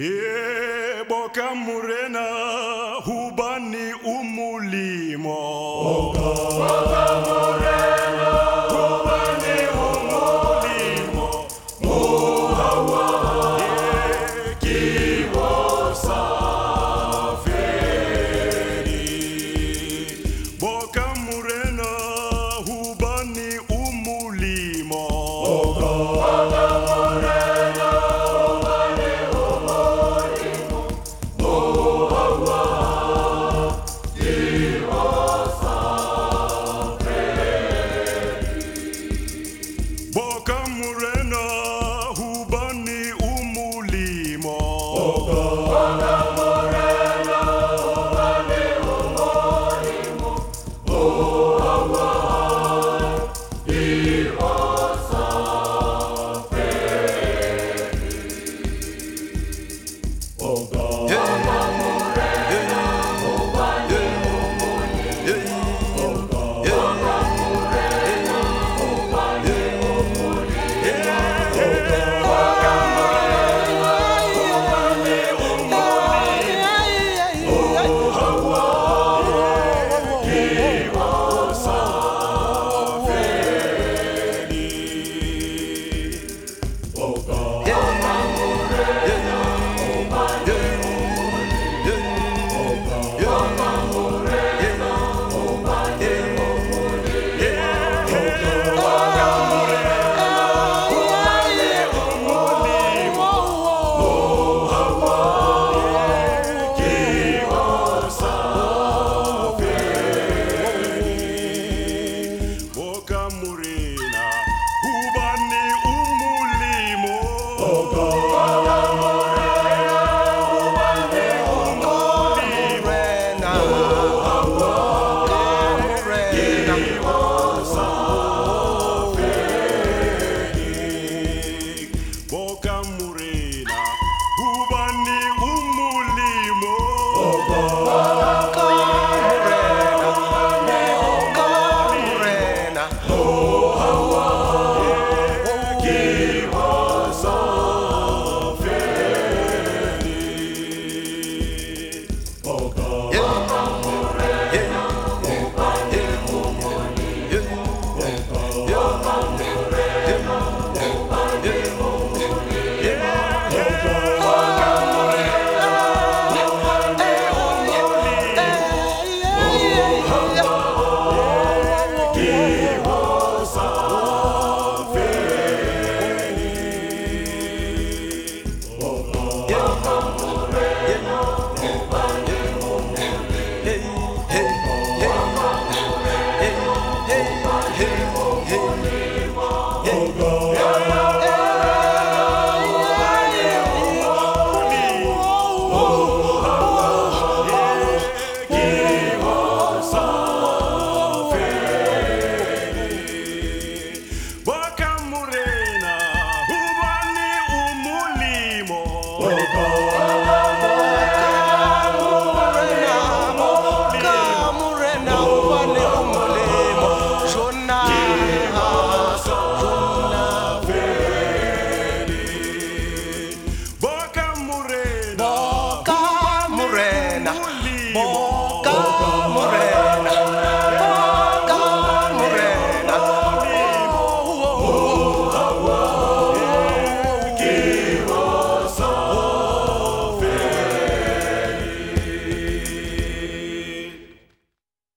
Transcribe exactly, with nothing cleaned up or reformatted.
E Boca Morena, hubani umulimo. Boca, Boca Morena, hubani umulimo. Muhawa, e kiwa safari. Boca Morena, hubani umulimo. Boca, Boca Morena. Boca Morena, hubani umulimo. Boca, Boca Morena, hubani umulimo. Muhawa, iwa safari. Boca, Boca Morena, hubani umulimo. Boca, Boca Morena, hubani Boca Morena, hubani umulimo. Boca, Boca Morena, hubani umulimo. Muhawa, iwa safari. Boca Morena, hubani umulimo. Boca, Boca Morena, hubani Muhawa, iwa safari. Boca, Boca Morena, hubani umulimo. Boca, Boca Morena, hubani umulimo. Boca, Boca Morena, hubani umulimo. Iwa safari. Boca, Boca Morena, hubani umulimo. Boca, Boca Morena, hubani umulimo. Boca